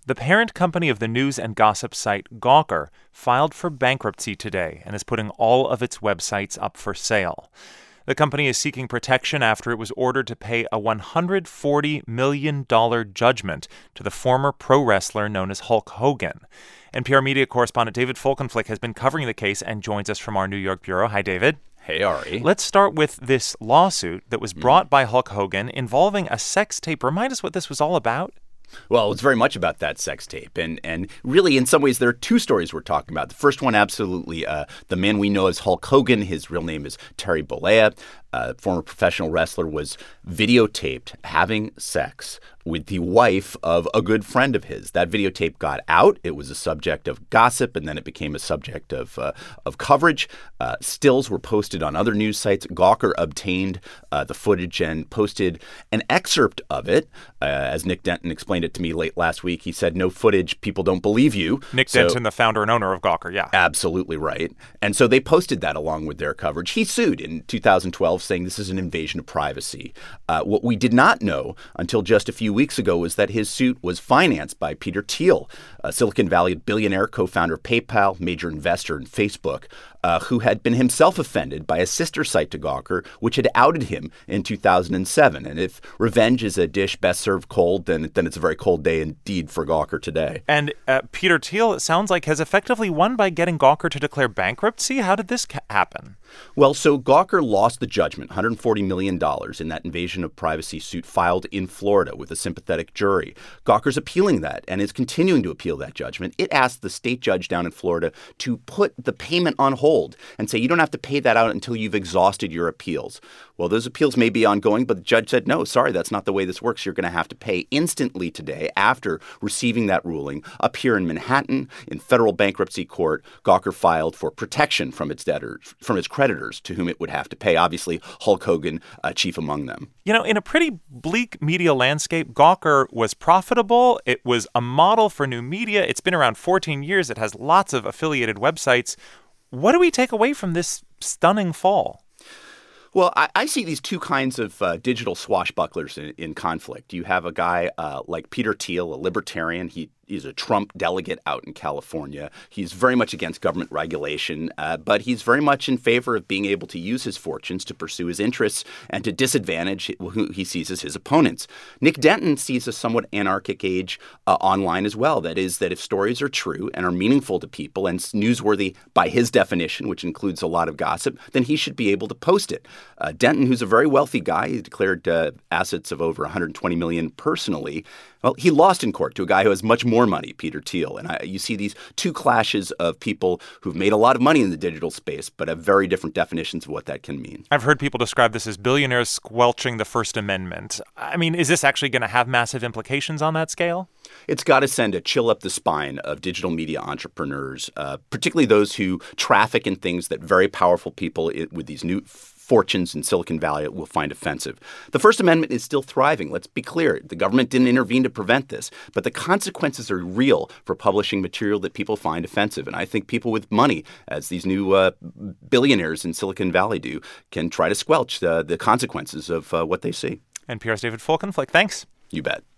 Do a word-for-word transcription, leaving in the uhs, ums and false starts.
The parent company of the news and gossip site Gawker filed for bankruptcy today and is putting all of its websites up for sale. The company is seeking protection after it was ordered to pay a one hundred forty million dollars judgment to the former pro wrestler known as Hulk Hogan. N P R media correspondent David Folkenflik has been covering the case and joins us from our New York bureau. Hi, David. Hey, Ari. Let's start with this lawsuit that was brought mm. by Hulk Hogan involving a sex tape. Remind us what this was all about. Well, it's very much about that sex tape. And and really, in some ways, there are two stories we're talking about. The first one, absolutely, uh, the man we know as Hulk Hogan, his real name is Terry Bollea, uh, former professional wrestler, was videotaped having sex with the wife of a good friend of his. That videotape got out. It was a subject of gossip, and then it became a subject of uh, of coverage. Uh, stills were posted on other news sites. Gawker obtained uh, the footage and posted an excerpt of it. Uh, as Nick Denton explained it to me late last week, he said, no footage, people don't believe you. Nick so, Denton, the founder and owner of Gawker, yeah. Absolutely right. And so they posted that along with their coverage. He sued in two thousand twelve, saying this is an invasion of privacy. Uh, what we did not know until just a few weeks ago was that his suit was financed by Peter Thiel, a Silicon Valley billionaire, co-founder of PayPal, major investor in Facebook, uh, who had been himself offended by a sister site to Gawker, which had outed him in two thousand seven. And if revenge is a dish best served cold, then, then it's a very cold day indeed for Gawker today. And uh, Peter Thiel, it sounds like, has effectively won by getting Gawker to declare bankruptcy. How did this ca- happen? Well, so Gawker lost the judgment, one hundred forty million dollars, in that invasion of privacy suit filed in Florida with a sympathetic jury. Gawker's appealing that and is continuing to appeal that judgment. It asked the state judge down in Florida to put the payment on hold and say you don't have to pay that out until you've exhausted your appeals. Well, those appeals may be ongoing, but the judge said, no, sorry, that's not the way this works. You're going to have to pay instantly today after receiving that ruling. Up here in Manhattan, in federal bankruptcy court, Gawker filed for protection from its debtors, from its creditors to whom it would have to pay. Obviously, Hulk Hogan, uh, chief among them. You know, in a pretty bleak media landscape, Gawker was profitable. It was a model for new media. It's been around fourteen years. It has lots of affiliated websites. What do we take away from this stunning fall? Well, I, I see these two kinds of uh, digital swashbucklers in, in conflict. You have a guy uh, like Peter Thiel, a libertarian. He He's a Trump delegate out in California. He's very much against government regulation, uh, but he's very much in favor of being able to use his fortunes to pursue his interests and to disadvantage who he sees as his opponents. Nick Denton sees a somewhat anarchic age uh, online as well. That is, that if stories are true and are meaningful to people and newsworthy by his definition, which includes a lot of gossip, then he should be able to post it. Uh, Denton, who's a very wealthy guy, he declared uh, assets of over one hundred twenty million dollars personally. Well, he lost in court to a guy who has much more money, Peter Thiel. And I, you see these two clashes of people who've made a lot of money in the digital space, but have very different definitions of what that can mean. I've heard people describe this as billionaires squelching the First Amendment. I mean, is this actually going to have massive implications on that scale? It's got to send a chill up the spine of digital media entrepreneurs, uh, particularly those who traffic in things that very powerful people it, with these new fortunes in Silicon Valley will find offensive. The First Amendment is still thriving. Let's be clear. The government didn't intervene to prevent this, but the consequences are real for publishing material that people find offensive. And I think people with money, as these new uh, billionaires in Silicon Valley do, can try to squelch uh, the consequences of uh, what they see. N P R's David Folkenflik, thanks. You bet.